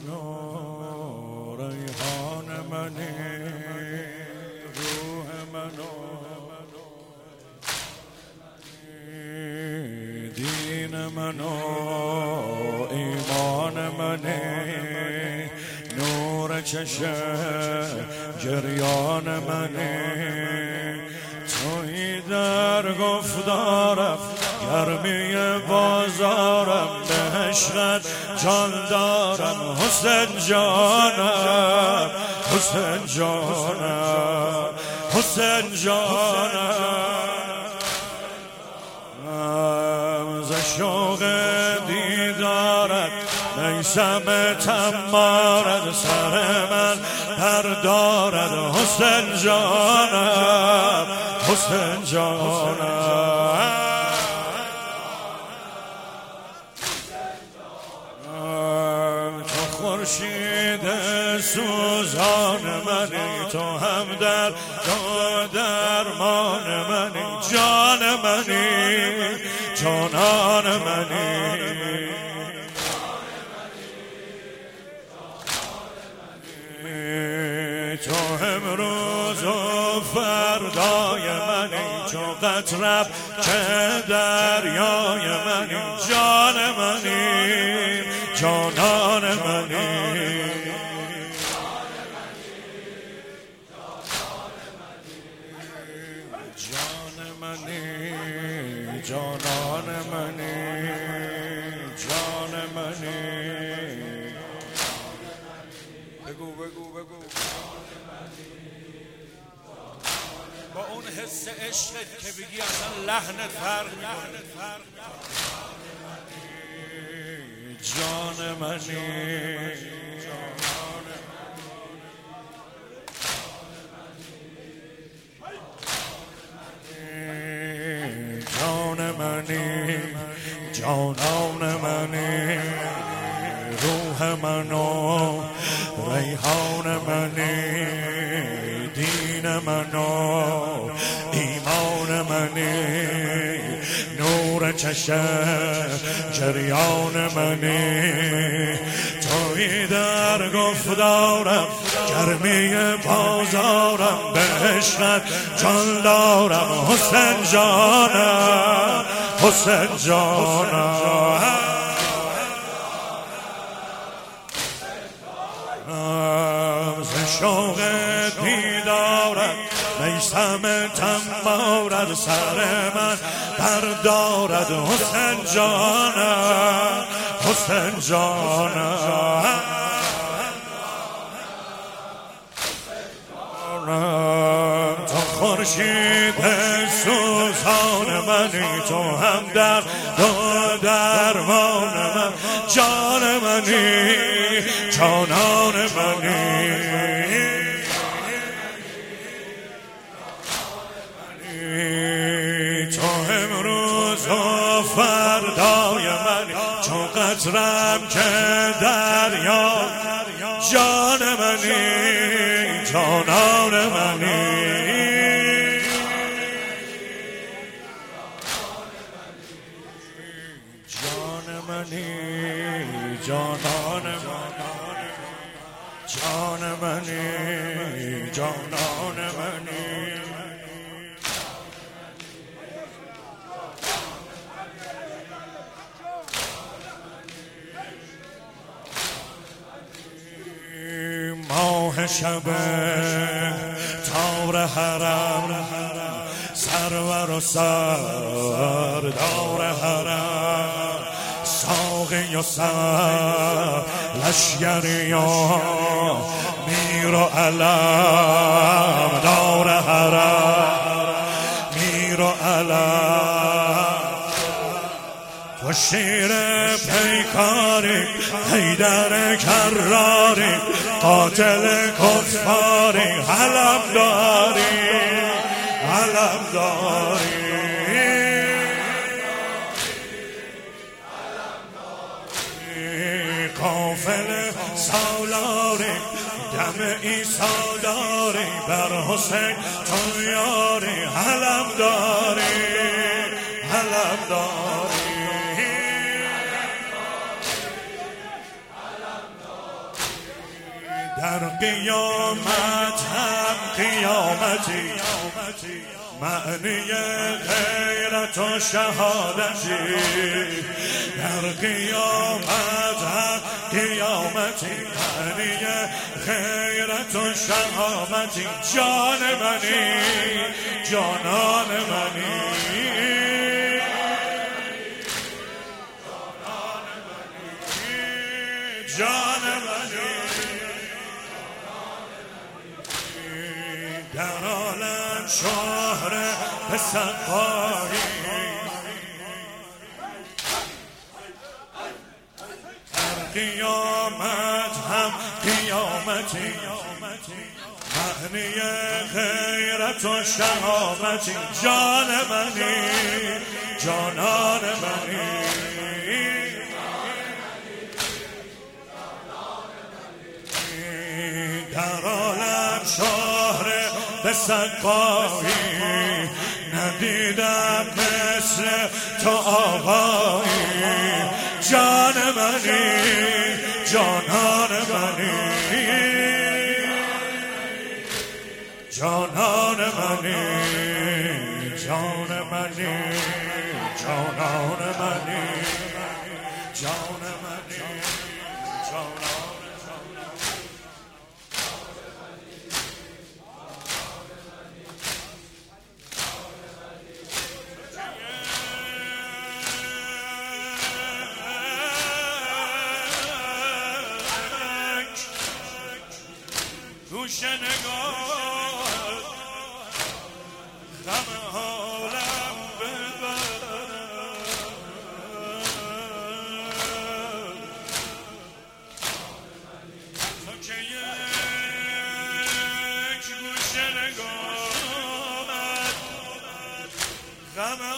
منو ریحان منی روح منو دین منو ایمان منی نور چشم جریان منی توی در گفتارم گرمی بازارم به عشقت جان دارم حسین جانم حسین جانم حسین جانم ز شوق دیدارت میسم تمارد سر من بردارد حسین جانم حسین جانم تو خورشید سوزان منی تو همدرد تو درمان منی جان منی جانان منی تو امروز و فردای منی چو قطرم که دریای منی جان منی جانان منی جان منی جانان منی جان منی بگو با اون حس عشقت که بگی اصلا لحنت فرق میکنه جان منی جان منی جانان منی روح منو ریحان منی دین منو ایمان منی نور چشم جریان منی توی در گفتارم گرمی بازارم به عشقت جان دارم حسین جانم حسین جانم ز شوق دیدارت میسم تمارد سر من بردارد حسین جانم حسین جانم تو خورشید سوزان منی تو همدرد تو درمان من جان منی جانان منی تو امروز و فردای منی چون قطرم که دریا جان منی جانان منی جان منی جانان منی جان منی جانان منی ماه شب تار حرم سرور و سردار حرم ساقی و سر لشگری و میر و علم دار حرم میر و علم تو شیر پیکاری حیدر کراری قاتل کفاری علم داری علم داری قافل سالاری دم عیسی داری بر حسین تو یاری علم داری علم داری در قیامت هم قیامتی معنی غیرت و شهادتی در قیامت هم قیامتی معنی غیرت و شهادتی جان منی جانان منی جان منی در عالم شهر بسقایی در قیامت هم قیامتی معنی غیرت و شهامتی جان منی جانان منی در عالم شهر بسقایی ندیدم مثل تو آقایی جان منی جانان منی جانان منی جان منی جانان منی جان منی جانان گوشه نگاه غم حالم ببر تو که یک گوشه نگاه غم